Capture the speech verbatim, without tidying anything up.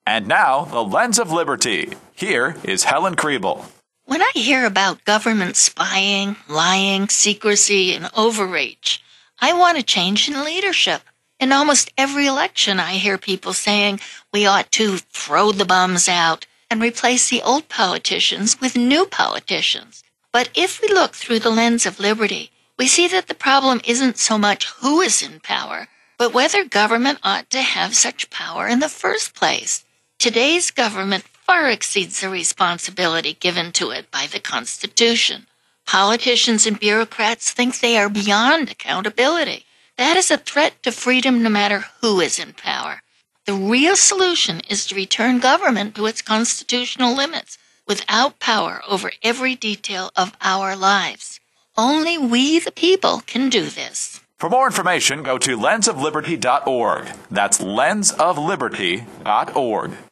And now, the Lens of Liberty. Here is Helen Kriebel. When I hear about government spying, lying, secrecy, and overreach, I want a change in leadership. In almost every election, I hear people saying we ought to throw the bums out and replace the old politicians with new politicians. But if we look through the lens of liberty, we see that the problem isn't so much who is in power, but whether government ought to have such power in the first place. Today's government far exceeds the responsibility given to it by the Constitution. Politicians and bureaucrats think they are beyond accountability. That is a threat to freedom no matter who is in power. The real solution is to return government to its constitutional limits without power over every detail of our lives. Only we, the people, can do this. For more information, go to lens of liberty dot org. That's lens of liberty dot org.